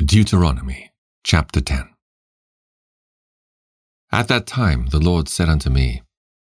Deuteronomy chapter 10. At that time the Lord said unto me,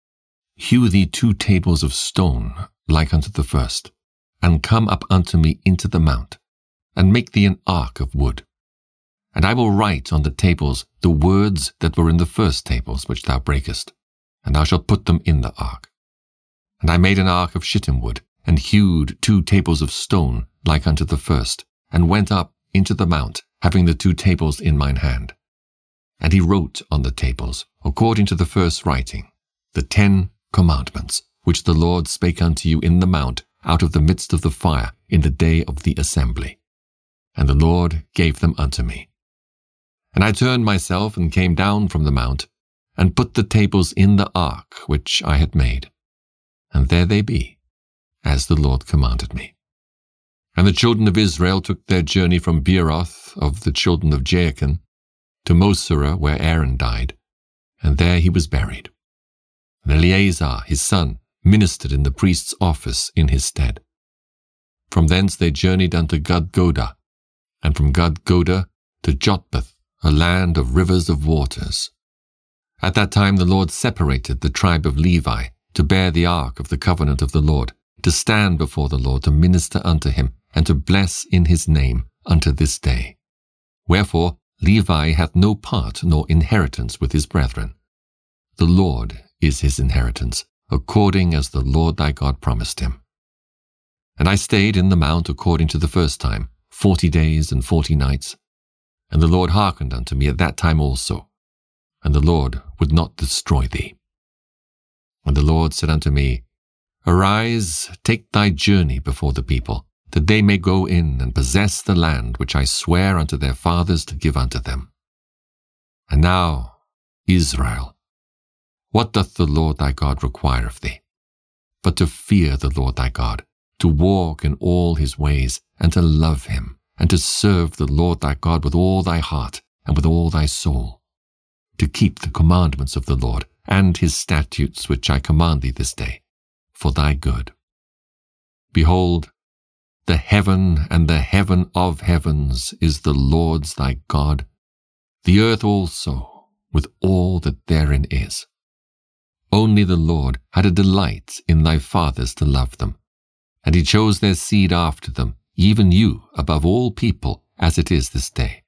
Hew thee 2 tables of stone like unto the first, and come up unto me into the mount, and make thee an ark of wood. And I will write on the tables the words that were in the first tables which thou breakest, and thou shalt put them in the ark. And I made an ark of shittim wood, and hewed 2 tables of stone like unto the first, and went up into the mount, having the 2 tables in mine hand. And he wrote on the tables, according to the first writing, the 10 commandments, which the Lord spake unto you in the mount, out of the midst of the fire, in the day of the assembly. And the Lord gave them unto me. And I turned myself, and came down from the mount, and put the tables in the ark which I had made. And there they be, as the Lord commanded me. And the children of Israel took their journey from Beeroth of the children of Jaachan to Moserah, where Aaron died, and there he was buried. And Eleazar his son ministered in the priest's office in his stead. From thence they journeyed unto Gudgodah, and from Gudgodah to Jotbath, a land of rivers of waters. At that time the Lord separated the tribe of Levi to bear the ark of the covenant of the Lord, to stand before the Lord, to minister unto him, and to bless in his name unto this day. Wherefore Levi hath no part nor inheritance with his brethren. The Lord is his inheritance, according as the Lord thy God promised him. And I stayed in the mount according to the first time, 40 days and 40 nights. And the Lord hearkened unto me at that time also, and the Lord would not destroy thee. And the Lord said unto me, Arise, take thy journey before the people, that they may go in and possess the land which I swear unto their fathers to give unto them. And now, Israel, what doth the Lord thy God require of thee? But to fear the Lord thy God, to walk in all his ways, and to love him, and to serve the Lord thy God with all thy heart and with all thy soul, to keep the commandments of the Lord and his statutes which I command thee this day, for thy good. Behold, the heaven and the heaven of heavens is the Lord's thy God, the earth also, with all that therein is. Only the Lord had a delight in thy fathers to love them, and he chose their seed after them, even you above all people, as it is this day.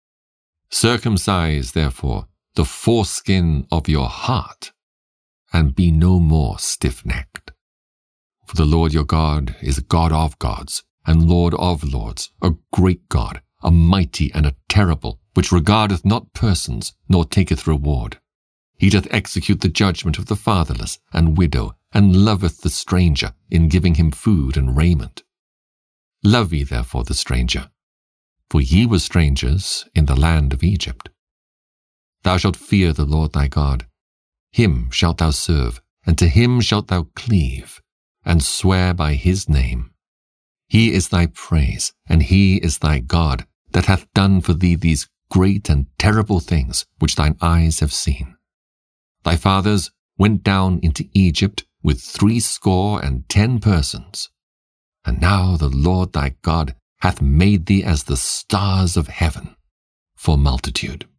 Circumcise, therefore, the foreskin of your heart, and be no more stiff-necked. For the Lord your God is a God of gods, and Lord of lords, a great God, a mighty and a terrible, which regardeth not persons, nor taketh reward. He doth execute the judgment of the fatherless and widow, and loveth the stranger, in giving him food and raiment. Love ye therefore the stranger, for ye were strangers in the land of Egypt. Thou shalt fear the Lord thy God. Him shalt thou serve, and to him shalt thou cleave, and swear by his name. He is thy praise, and he is thy God, that hath done for thee these great and terrible things which thine eyes have seen. Thy fathers went down into Egypt with 70 persons. And now the Lord thy God hath made thee as the stars of heaven, for multitude.